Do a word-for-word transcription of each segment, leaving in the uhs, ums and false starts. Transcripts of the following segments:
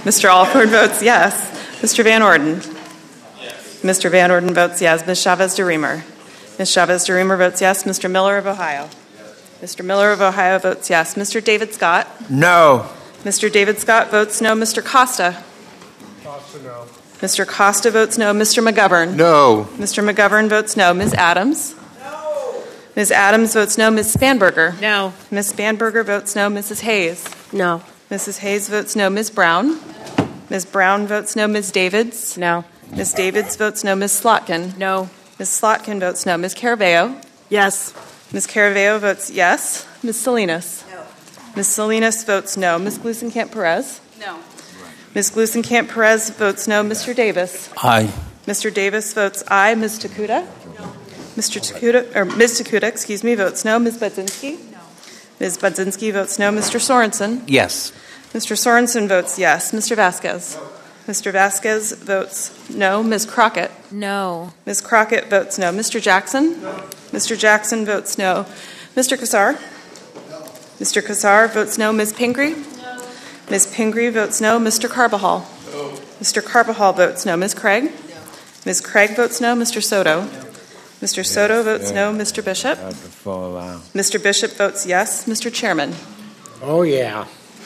Mister Alford votes yes. Mister Van Orden? Yes. Mister Van Orden votes yes. Miz Chavez de Reamer? Miz Chavez de Reamer votes yes. Mister Miller of Ohio? Yes. Mister Miller of Ohio votes yes. Mister David Scott? No. Mister David Scott votes no. Mister Costa? Costa, no. Mister Costa votes no. Mister McGovern? No. Mister McGovern votes no. Miz Adams? No. Miz Adams votes no. Miz Spanberger? No. Miz Spanberger votes no. Missus Hayes? No. Missus Hayes votes no. Miz Brown? Miz Brown votes no. Miz Davids? No. Miz Davids votes no. Miz Slotkin? No. Miz Slotkin votes no. Miz Caraveo? Yes. Miz Caraveo votes yes. Miz Salinas? No. Miz Salinas votes no. Miz Glusenkamp-Perez? No. Miz Glusenkamp-Perez votes no. Mister Davis? Aye. Mister Davis votes aye. Miz Takuda? No. Mister Takuda, or Miz Takuda, excuse me, votes no. Miz Budzinski? No. Miz Budzinski votes no. Mister Sorensen? Yes. Mister Sorensen votes yes. Mister Vasquez? No. Mister Vasquez votes no. Miz Crockett? No. Miz Crockett votes no. Mister Jackson? No. Mister Jackson votes no. Mister Kassar? No. Mister Kassar votes no. Miz Pingree? No. Miz Pingree votes no. Mister Carbajal? No. Mister Carbajal votes no. Miz Craig? No. Miz Craig votes no. Mister Soto? No. Mister Yes, Soto votes yes. no. Mister Bishop? Mister Bishop votes yes. Mister Chairman? Oh, yeah.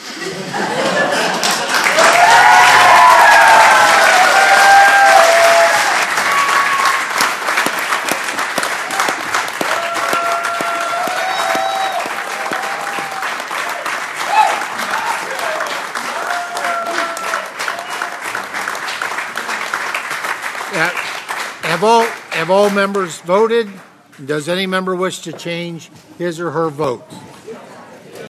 Have all, have all members voted? Does any member wish to change his or her vote?